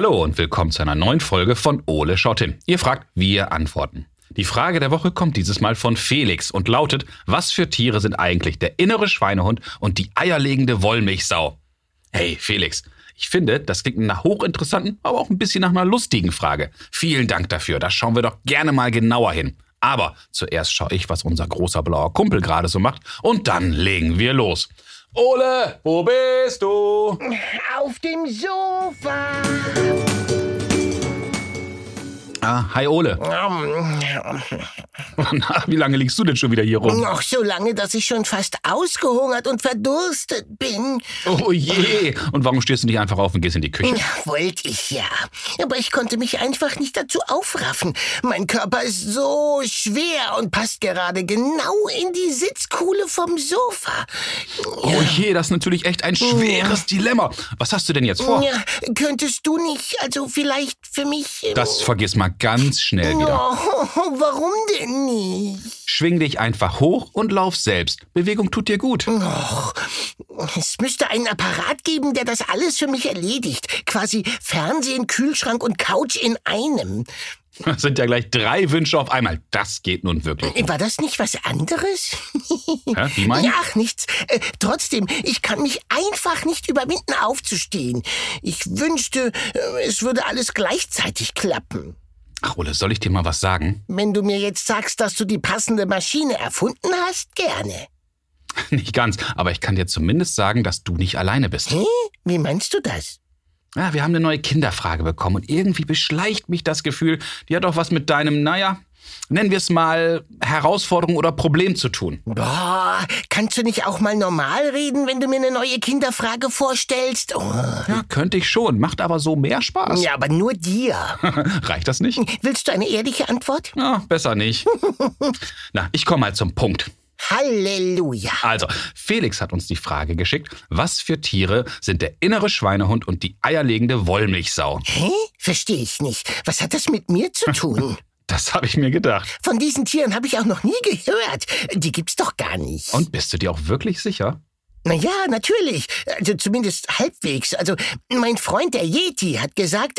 Hallo und willkommen zu einer neuen Folge von Ole schaut hin. Ihr fragt, wir antworten. Die Frage der Woche kommt dieses Mal von Felix und lautet: Was für Tiere sind eigentlich der innere Schweinehund und die eierlegende Wollmilchsau? Hey Felix, ich finde, das klingt nach einer hochinteressanten, aber auch ein bisschen nach einer lustigen Frage. Vielen Dank dafür, da schauen wir doch gerne mal genauer hin. Aber zuerst schaue ich, was unser großer blauer Kumpel gerade so macht, und dann legen wir los. Ole, wo bist du? Auf dem Sofa. Hi Ole. Na, wie lange liegst du denn schon wieder hier rum? Noch so lange, dass ich schon fast ausgehungert und verdurstet bin. Oh je, und warum stehst du nicht einfach auf und gehst in die Küche? Wollte ich ja, aber ich konnte mich einfach nicht dazu aufraffen. Mein Körper ist so schwer und passt gerade genau in die Sitzkuhle vom Sofa. Oh je, das ist natürlich echt ein schweres Dilemma. Was hast du denn jetzt vor? Ja, könntest du nicht, also vielleicht für mich... Das vergiss mal ganz schnell wieder. Oh, warum denn nicht? Schwing dich einfach hoch und lauf selbst. Bewegung tut dir gut. Och, es müsste einen Apparat geben, der das alles für mich erledigt. Quasi Fernsehen, Kühlschrank und Couch in einem. Das sind ja gleich 3 Wünsche auf einmal. Das geht nun wirklich. War das nicht was anderes? Ja, wie meinst du? Ja, ach, nichts. Trotzdem, ich kann mich einfach nicht überwinden, aufzustehen. Ich wünschte, es würde alles gleichzeitig klappen. Ach Ole, soll ich dir mal was sagen? Wenn du mir jetzt sagst, dass du die passende Maschine erfunden hast, gerne. Nicht ganz, aber ich kann dir zumindest sagen, dass du nicht alleine bist. Hä? Wie meinst du das? Ja, wir haben eine neue Kinderfrage bekommen und irgendwie beschleicht mich das Gefühl, die hat auch was mit deinem, nennen wir es mal, Herausforderung oder Problem zu tun. Boah, kannst du nicht auch mal normal reden, wenn du mir eine neue Kinderfrage vorstellst? Oh. Ja, könnte ich schon, macht aber so mehr Spaß. Ja, aber nur dir. Reicht das nicht? Willst du eine ehrliche Antwort? Ja, besser nicht. Na, ich komme mal zum Punkt. Halleluja. Also, Felix hat uns die Frage geschickt: Was für Tiere sind der innere Schweinehund und die eierlegende Wollmilchsau? Hä? Verstehe ich nicht. Was hat das mit mir zu tun? Das habe ich mir gedacht. Von diesen Tieren habe ich auch noch nie gehört. Die gibt's doch gar nicht. Und bist du dir auch wirklich sicher? Na ja, natürlich. Also zumindest halbwegs. Also mein Freund, der Yeti, hat gesagt,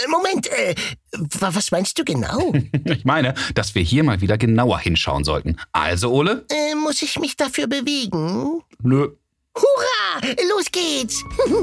was meinst du genau? Ich meine, dass wir hier mal wieder genauer hinschauen sollten. Also, Ole? Muss ich mich dafür bewegen? Nö. Hurra! Los geht's!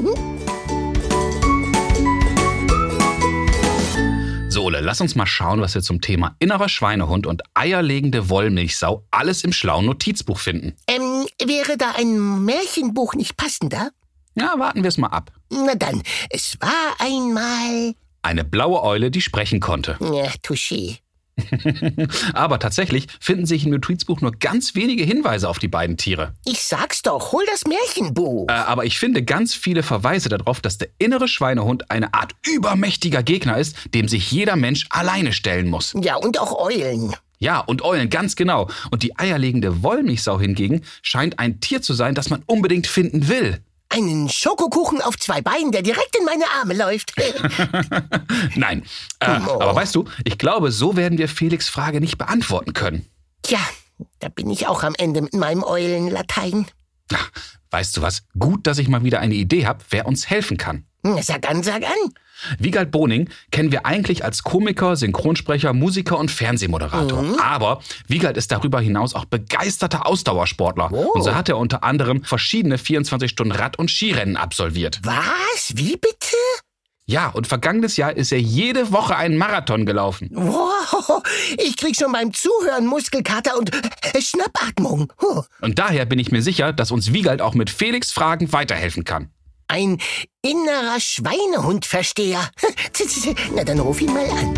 So, Ole, lass uns mal schauen, was wir zum Thema innerer Schweinehund und eierlegende Wollmilchsau alles im schlauen Notizbuch finden. Wäre da ein Märchenbuch nicht passender? Ja, warten wir es mal ab. Na dann, es war einmal... Eine blaue Eule, die sprechen konnte. Ja, touché. Aber tatsächlich finden sich im Notizbuch nur ganz wenige Hinweise auf die beiden Tiere. Ich sag's doch, hol das Märchenbuch. Aber ich finde ganz viele Verweise darauf, dass der innere Schweinehund eine Art übermächtiger Gegner ist, dem sich jeder Mensch alleine stellen muss. Ja, und auch Eulen. Ja, und Eulen, ganz genau. Und die eierlegende Wollmilchsau hingegen scheint ein Tier zu sein, das man unbedingt finden will. Einen Schokokuchen auf 2 Beinen, der direkt in meine Arme läuft. Nein, aber weißt du, ich glaube, so werden wir Felix' Frage nicht beantworten können. Tja, da bin ich auch am Ende mit meinem Eulenlatein. Ach, weißt du was? Gut, dass ich mal wieder eine Idee habe, wer uns helfen kann. Sag an, sag an. Wiegald Boning kennen wir eigentlich als Komiker, Synchronsprecher, Musiker und Fernsehmoderator. Aber Wiegald ist darüber hinaus auch begeisterter Ausdauersportler. Oh. Und so hat er unter anderem verschiedene 24-Stunden-Rad- und Skirennen absolviert. Was? Wie bitte? Ja, und vergangenes Jahr ist er jede Woche einen Marathon gelaufen. Wow, ich krieg schon beim Zuhören Muskelkater und Schnappatmung. Und daher bin ich mir sicher, dass uns Wiegald auch mit Felix' Fragen weiterhelfen kann. Ein innerer Schweinehundversteher. Na, dann ruf ihn mal an.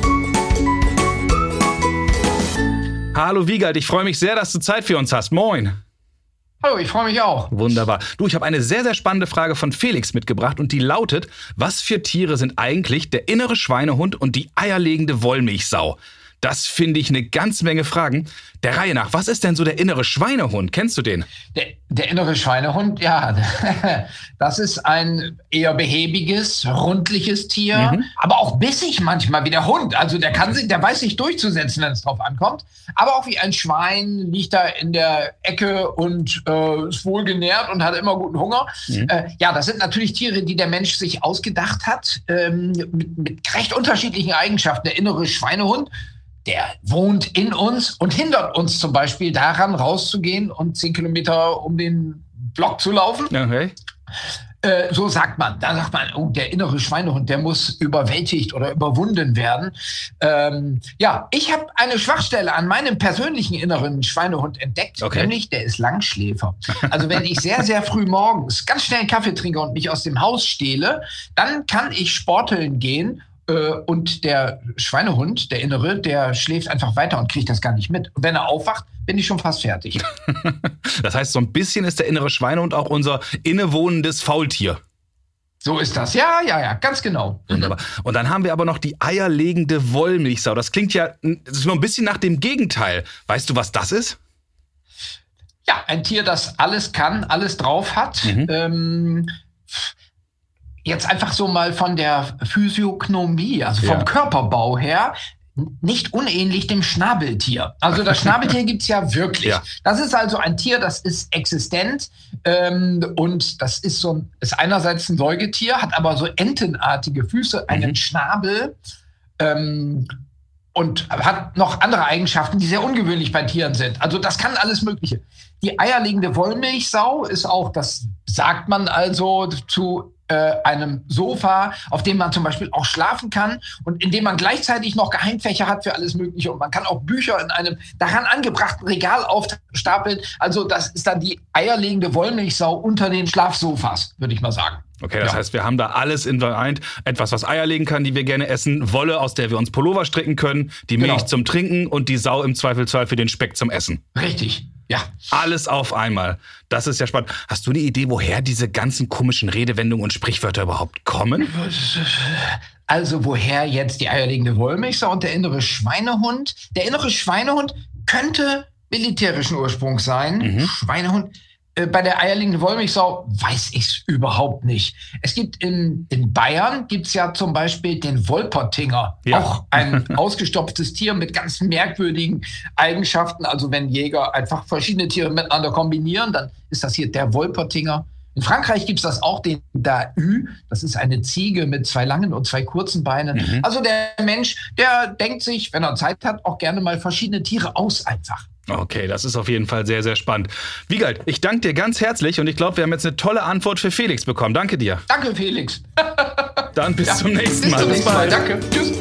Hallo Wiegald, ich freue mich sehr, dass du Zeit für uns hast. Moin. Hallo, ich freue mich auch. Wunderbar. Du, ich habe eine sehr, sehr spannende Frage von Felix mitgebracht und die lautet: Was für Tiere sind eigentlich der innere Schweinehund und die eierlegende Wollmilchsau? Das finde ich eine ganze Menge Fragen. Der Reihe nach, was ist denn so der innere Schweinehund? Kennst du den? Der innere Schweinehund, ja, das ist ein eher behäbiges, rundliches Tier, aber auch bissig manchmal wie der Hund. Also der weiß sich durchzusetzen, wenn es drauf ankommt. Aber auch wie ein Schwein liegt da in der Ecke und ist wohlgenährt und hat immer guten Hunger. Das sind natürlich Tiere, die der Mensch sich ausgedacht hat, mit recht unterschiedlichen Eigenschaften. Der innere Schweinehund, der wohnt in uns und hindert uns zum Beispiel daran, rauszugehen und 10 Kilometer um den Block zu laufen. Okay. So sagt man. Da sagt man, oh, der innere Schweinehund, der muss überwältigt oder überwunden werden. Ich habe eine Schwachstelle an meinem persönlichen inneren Schweinehund entdeckt, nämlich der ist Langschläfer. Also wenn ich sehr, sehr früh morgens ganz schnell einen Kaffee trinke und mich aus dem Haus stehle, dann kann ich sporteln gehen. Und der Schweinehund, der Innere, der schläft einfach weiter und kriegt das gar nicht mit. Und wenn er aufwacht, bin ich schon fast fertig. Das heißt, so ein bisschen ist der innere Schweinehund auch unser innewohnendes Faultier. So ist das. Ja, ganz genau. Wunderbar. Und dann haben wir aber noch die eierlegende Wollmilchsau. Das klingt ja so ein bisschen nach dem Gegenteil. Weißt du, was das ist? Ja, ein Tier, das alles kann, alles drauf hat. Jetzt einfach so mal von der Physiognomie, also vom Körperbau her, nicht unähnlich dem Schnabeltier. Also das Schnabeltier gibt's ja wirklich. Ja. Das ist also ein Tier, das ist existent und das ist einerseits ein Säugetier, hat aber so entenartige Füße, einen Schnabel und hat noch andere Eigenschaften, die sehr ungewöhnlich bei Tieren sind. Also das kann alles Mögliche. Die eierlegende Wollmilchsau ist auch, das sagt man also zu einem Sofa, auf dem man zum Beispiel auch schlafen kann und in dem man gleichzeitig noch Geheimfächer hat für alles Mögliche und man kann auch Bücher in einem daran angebrachten Regal aufstapeln. Also das ist dann die eierlegende Wollmilchsau unter den Schlafsofas, würde ich mal sagen. Okay, das heißt, wir haben da alles in vereint. Etwas, was Eier legen kann, die wir gerne essen, Wolle, aus der wir uns Pullover stricken können, die Milch zum Trinken und die Sau im Zweifelsfall für den Speck zum Essen. Richtig. Ja. Alles auf einmal. Das ist ja spannend. Hast du eine Idee, woher diese ganzen komischen Redewendungen und Sprichwörter überhaupt kommen? Also woher jetzt die eierlegende Wollmilchsau und der innere Schweinehund? Der innere Schweinehund könnte militärischen Ursprungs sein. Schweinehund. Bei der eierlegenden Wollmilchsau weiß ich es überhaupt nicht. Es gibt in Bayern gibt's ja zum Beispiel den Wolpertinger. Ja. Auch ein ausgestopftes Tier mit ganz merkwürdigen Eigenschaften. Also wenn Jäger einfach verschiedene Tiere miteinander kombinieren, dann ist das hier der Wolpertinger. In Frankreich gibt's das auch, den Dahu. Das ist eine Ziege mit 2 langen und 2 kurzen Beinen. Also der Mensch, der denkt sich, wenn er Zeit hat, auch gerne mal verschiedene Tiere aus einfach. Okay, das ist auf jeden Fall sehr, sehr spannend. Wiegald, ich danke dir ganz herzlich und ich glaube, wir haben jetzt eine tolle Antwort für Felix bekommen. Danke dir. Danke, Felix. Dann bis zum nächsten Mal. Bis bald. Danke. Tschüss.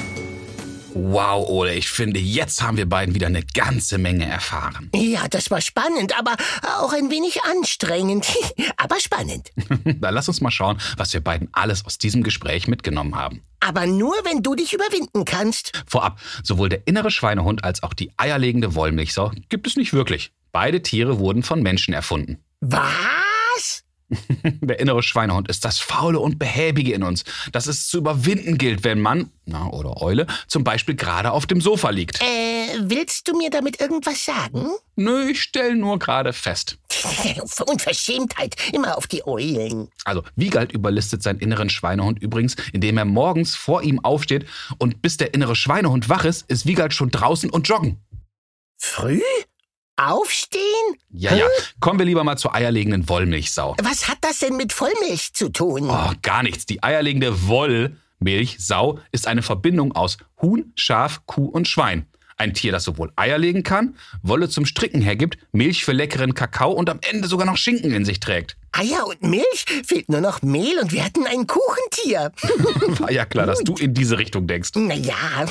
Wow, Ole, ich finde, jetzt haben wir beiden wieder eine ganze Menge erfahren. Ja, das war spannend, aber auch ein wenig anstrengend. Aber spannend. Dann lass uns mal schauen, was wir beiden alles aus diesem Gespräch mitgenommen haben. Aber nur, wenn du dich überwinden kannst. Vorab, sowohl der innere Schweinehund als auch die eierlegende Wollmilchsau gibt es nicht wirklich. Beide Tiere wurden von Menschen erfunden. Was? Der innere Schweinehund ist das Faule und Behäbige in uns, das es zu überwinden gilt, wenn man, oder Eule, zum Beispiel gerade auf dem Sofa liegt. Willst du mir damit irgendwas sagen? Nö, ich stelle nur gerade fest. Unverschämtheit, immer auf die Eulen. Also, Wiegald überlistet seinen inneren Schweinehund übrigens, indem er morgens vor ihm aufsteht und bis der innere Schweinehund wach ist Wiegald schon draußen und joggen. Früh? Aufstehen? Ja. Kommen wir lieber mal zur eierlegenden Wollmilchsau. Was hat das denn mit Vollmilch zu tun? Oh, gar nichts. Die eierlegende Wollmilchsau ist eine Verbindung aus Huhn, Schaf, Kuh und Schwein. Ein Tier, das sowohl Eier legen kann, Wolle zum Stricken hergibt, Milch für leckeren Kakao und am Ende sogar noch Schinken in sich trägt. Eier und Milch? Fehlt nur noch Mehl und wir hatten ein Kuchentier. War ja klar, dass du in diese Richtung denkst. Naja.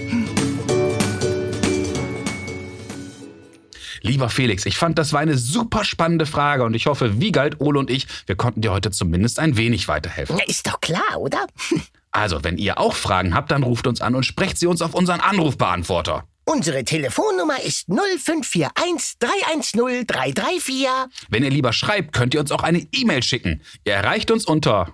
Lieber Felix, ich fand, das war eine super spannende Frage und ich hoffe, Wiegald, Ole und ich, wir konnten dir heute zumindest ein wenig weiterhelfen. Ist doch klar, oder? Also, wenn ihr auch Fragen habt, dann ruft uns an und sprecht sie uns auf unseren Anrufbeantworter. Unsere Telefonnummer ist 0541 310 334. Wenn ihr lieber schreibt, könnt ihr uns auch eine E-Mail schicken. Ihr erreicht uns unter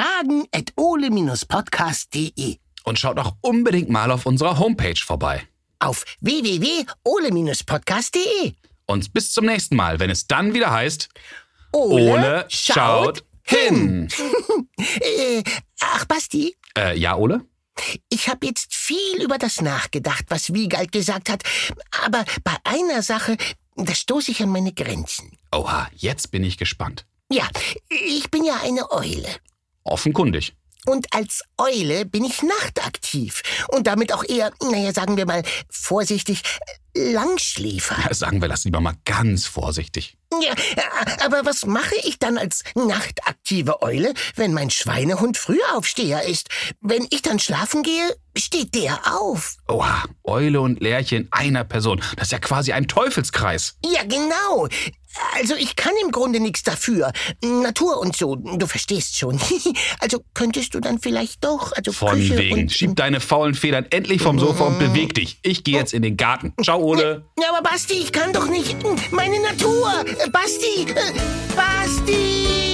fragen@ole-podcast.de. Und schaut auch unbedingt mal auf unserer Homepage vorbei. auf www.ole-podcast.de. Und bis zum nächsten Mal, wenn es dann wieder heißt, Ole schaut hin. Ach, Basti, Ja, Ole? ich habe jetzt viel über das nachgedacht, was Wiegald gesagt hat. Aber bei einer Sache, da stoße ich an meine Grenzen. Oha, jetzt bin ich gespannt. Ja, ich bin ja eine Eule. Offenkundig. Und als Eule bin ich nachtaktiv. Und damit auch eher, sagen wir mal, vorsichtig, Langschläfer. Sagen wir das lieber mal ganz vorsichtig. Ja, aber was mache ich dann als nachtaktive Eule, wenn mein Schweinehund Frühaufsteher ist? Wenn ich dann schlafen gehe, steht der auf. Oha, Eule und Lerche in einer Person. Das ist ja quasi ein Teufelskreis. Ja, genau. Also ich kann im Grunde nichts dafür. Natur und so, du verstehst schon. Also könntest du dann vielleicht doch... Von Küche wegen. und Schieb deine faulen Federn endlich vom Sofa und beweg dich. Ich gehe jetzt in den Garten. Ciao, Ole. Ja, aber Basti, ich kann doch nicht... Meine Natur! Basti! Basti!